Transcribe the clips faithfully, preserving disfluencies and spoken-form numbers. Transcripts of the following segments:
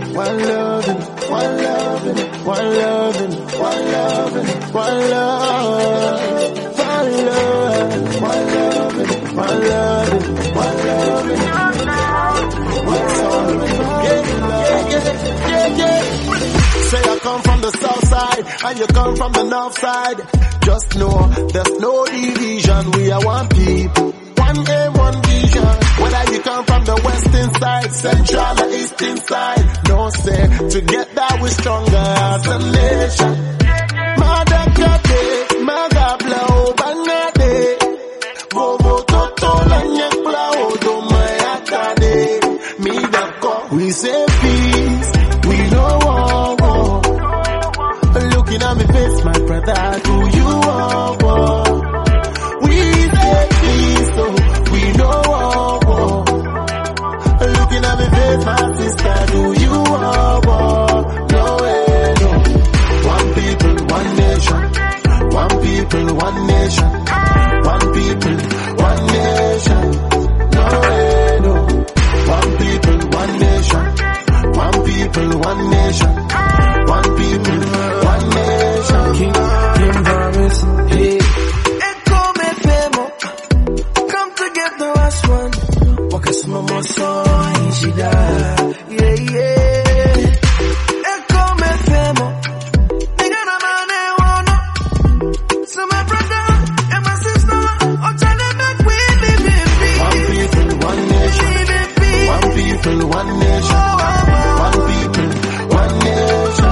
one loving, one loving, one loving, one loving, one love, one love, one loving, one loving, one loving. What's all yeah, yeah, yeah, yeah. Say I come from the south side and you come from the north side. Just know there's no division. We are one people, one aim, one vision. Whether you come from the western side, central or eastern side, no say together we're stronger as a nation. Mother Kate, Mother Blow, Bangade, Bobo Toto, Lanyek Blow, Domayakade, Midako. We say peace, we know war, war. Looking at me face, my brother, do you want war? We say peace, so we know war, war. Looking at me face, my sister, do you want war? No way, no. One people, one nation. One people, one nation. One people, one nation. No way, no. One people, one nation. One people, one nation. One people, one nation. King, King Promise, hey. Echo me femo, come together as one. Walk as mama saw, she died. Yeah, yeah. Echo me femo, nigga na mane wono. So my brother and my sister, oh tell them make we be, be, be. One people, one nation. One people, one nation. One people, one nation.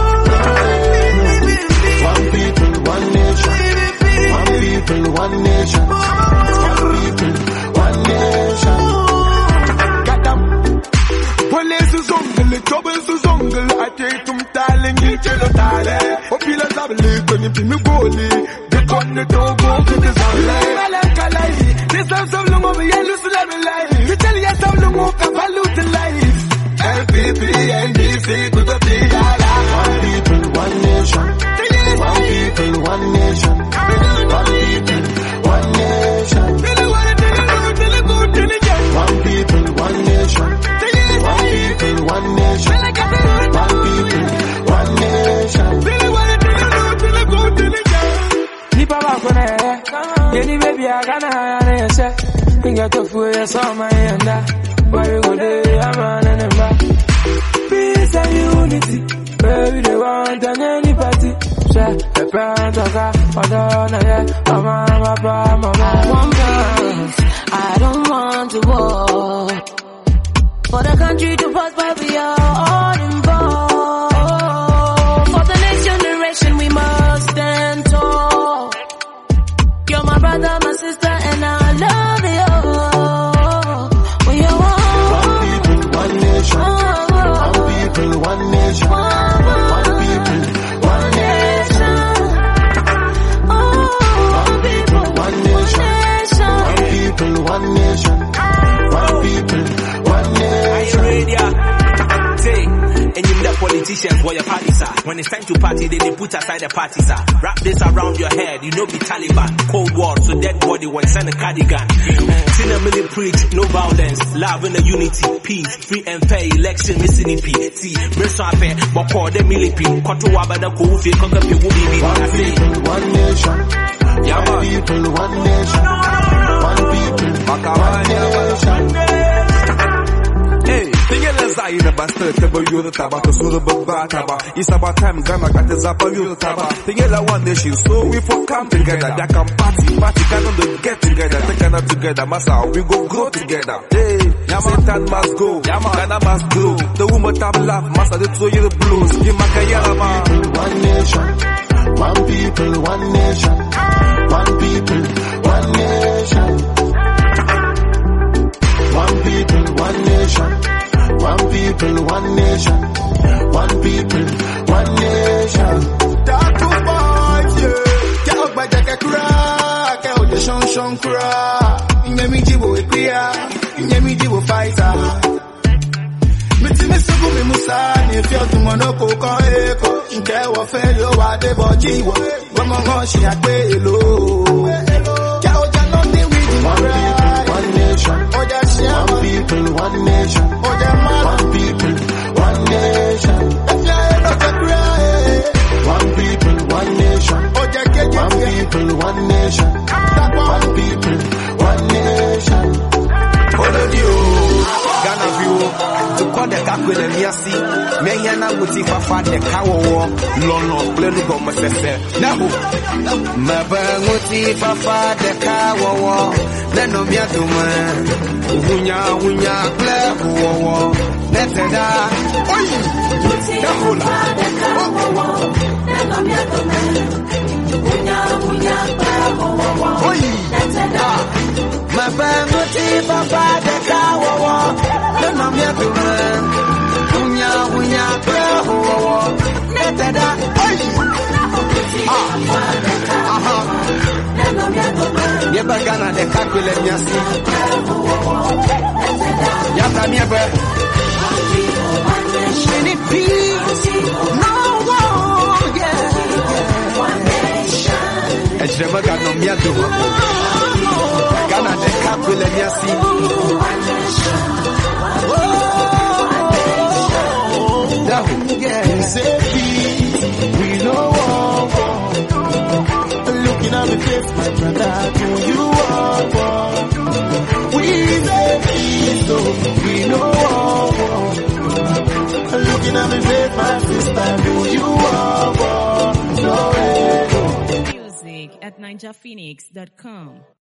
One people, one nation. One people, one nation. One people, one nation. Got them. Police is jungle, trouble is jungle. I take them darling, you tell us darling. Opila sabli, when you be me goalie. They come the dog, go to the zone. This time so long over here, lose the life. You tell you so long over, value the life. L P P and D C to the P R. One people, one nation. One people, one nation. One people, one nation. One people, one nation. One people, one nation. One people, one nation. Nipa bakona eh, yeni baby agana na yese. Inga tofu ya sama yenda. Why you go there, man and ba. Peace and unity, baby they want any party. Say the parents oga, odona yeah, mama, papa, mama. One plans, I don't want to war. For the country to prosper, we are all involved. For the next generation, we must stand tall. You're my brother, my sister, and I love you. We are one. One people, one nation. One people, one nation. One people, one nation. One people, one nation. One people, one nation. One people, one nation. Are you ready? Say, and you the politicians where your parties are. When it's time to party, then they put aside the parties are. Wrap this around your head, you know be Taliban. Cold war, so dead body when send a cardigan. Cinnamon preach, no violence, love and a unity, peace, free and fair election, missing P. See, Mercer affair, but call them millipede. Control about the coffee, conquer people, baby. One people, one nation. Yeah, one people, one nation. One people, one nation. Hey, tingele za ina bastard tebo yuru taba to suru baba taba. It's about time Ghana got the zapa yuru taba. Tingele one nation, so we for come together. That can party, party Ghana to get together. Take Ghana together, massa we go grow together. Hey, Satan must go, Ghana must grow. The woman tap laugh, master the two year blues. Give my kayala man. One nation, one people, one nation. One people, one nation. One people, one nation. One people, one nation. One people, one nation. Tattoo boys, yeah. Get by the crack, get the shon shon crack. In your media, we clear. In your media, we fighter. Miti misugu mi musani, feel to monoko kon eko. Nke wo fe lo wa de boji wo. Gomo ngon shi agbe elo. Ja o ja nothing with you. One people, one nation. O ja shi One people, one nation. O ja man. One people, one nation. for the kakule miasi. Me yana wuti fafa de kawo. Lono plenu go masese. Nahu. Maba wuti fafa de kawo. Neno miaduma. Uhunya uhunya ple huwo. Neteda. Oi. Nahula. Neno miaduma. Uhunya uhunya ple huwo. Oi. Neteda. Mabanguti baba de kawo. Neno miaduma. Uhunya uhunya ple huwo. Neteda. Oi. Aha. Yeba Ghana de kakule miasi. Yata miebe. Any peace, no war, yeah. Ejema Ghana miadu. Ghana de kakule miasi. Dahu, yeah. Say peace, we know war. Looking at me face, my brother, do you want war? We say peace, so we know war. Looking at me face, my sister, do you want war? No way. Music at ninja phoenix dot com.